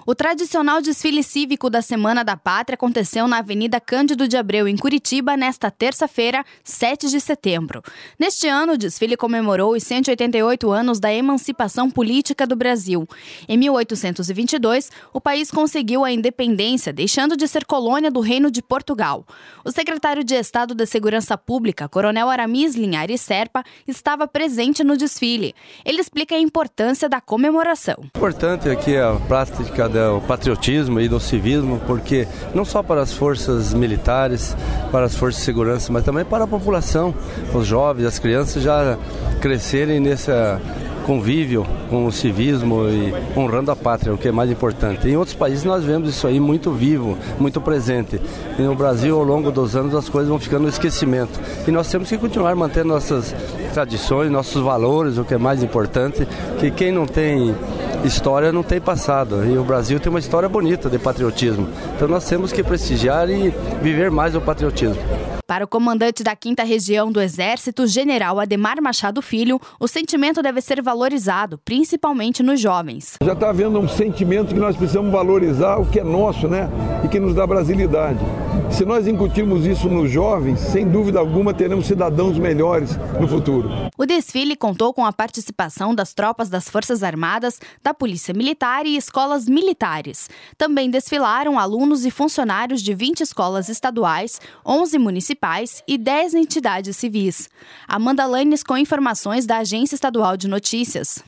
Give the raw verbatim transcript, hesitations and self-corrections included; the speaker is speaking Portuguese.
O tradicional desfile cívico da Semana da Pátria aconteceu na Avenida Cândido de Abreu, em Curitiba, nesta terça-feira, sete de setembro. Neste ano, o desfile comemorou os cento e oitenta e oito anos da emancipação política do Brasil. Em mil oitocentos e vinte e dois, o país conseguiu a independência, deixando de ser colônia do Reino de Portugal. O secretário de Estado da Segurança Pública, Coronel Aramis Linhares Serpa, estava presente no desfile. Ele explica a importância da comemoração. Importante aqui a prática do patriotismo e do civismo, porque não só para as forças militares, para as forças de segurança, mas também para a população, os jovens, as crianças já crescerem nesse convívio com o civismo e honrando a pátria, o que é mais importante. Em outros países nós vemos isso aí muito vivo, muito presente. E no Brasil, ao longo dos anos, as coisas vão ficando no esquecimento. E nós temos que continuar mantendo nossas tradições, nossos valores, o que é mais importante, que quem não tem história não tem passado, e o Brasil tem uma história bonita de patriotismo. Então nós temos que prestigiar e viver mais o patriotismo. Para o comandante da quinta Região do Exército, General Ademar Machado Filho, o sentimento deve ser valorizado, principalmente nos jovens. Já está havendo um sentimento que nós precisamos valorizar o que é nosso, né? E que nos dá brasilidade. Se nós incutirmos isso nos jovens, sem dúvida alguma teremos cidadãos melhores no futuro. O desfile contou com a participação das tropas das Forças Armadas, da Polícia Militar e escolas militares. Também desfilaram alunos e funcionários de vinte escolas estaduais, onze municipais e dez entidades civis. Amanda Lanes com informações da Agência Estadual de Notícias.